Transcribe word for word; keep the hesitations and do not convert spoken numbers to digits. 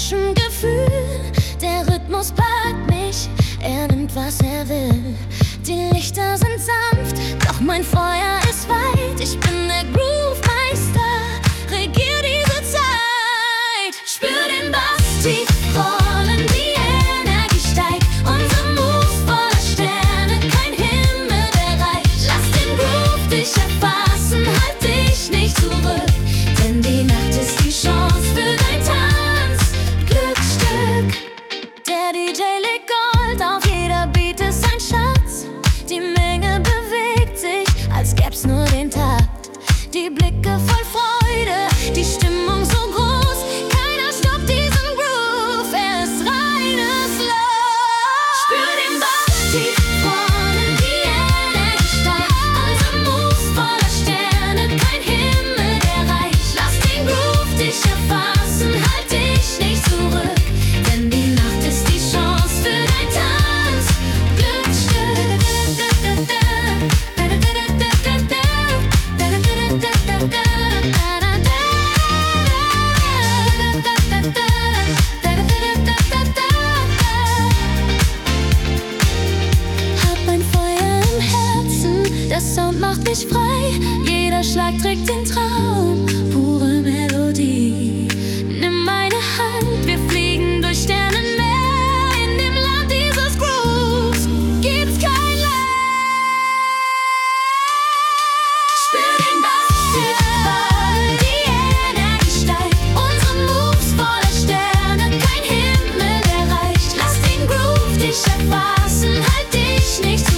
frischen Gefühl. Der Rhythmus packt mich, er nimmt, was er will. Die Lichter sind sanft, doch mein Feuer ist weit. Ich bin der Groove-Meister, regier diese Zeit. Spür den Bass tief rollen, die Energie steigt. Unser Move voller Sterne, kein Himmel erreicht. Lass den Groove dich erfassen, halt dich nicht zurück. Denn die Nacht ist die Chance für dein Tanz, Glücksstück. Der D J legt Gold auf, jeder Beat ist ein Schatz. Die Menge bewegt sich, als gäb's nur den Takt. Die Blicke voll Freude, die Stimmung so groß. Keiner stoppt diesen Groove, er ist reines Los. Spür den Bass tief rollen, die Energie steigt. Unser Move voller Sterne, kein Himmel erreicht. Lass den Groove dich erfassen, halt dich nicht zurück. Denn die Nacht ist die Chance für dein Tanz, Glücksstück. Hab ein Feuer im Herzen, der Sound macht mich frei. Jeder Schlag trägt den Traum, pure Melodie. Nimm meine Hand, wir fliegen durch Sternenmeer. In dem Land dieses Grooves gibt's kein Leid. Spür den Bass tief rollen, die Energie steigt. Unsere Moves voller Sterne, kein Himmel erreicht. Lass den Groove dich erfassen, halt dich nicht zurück.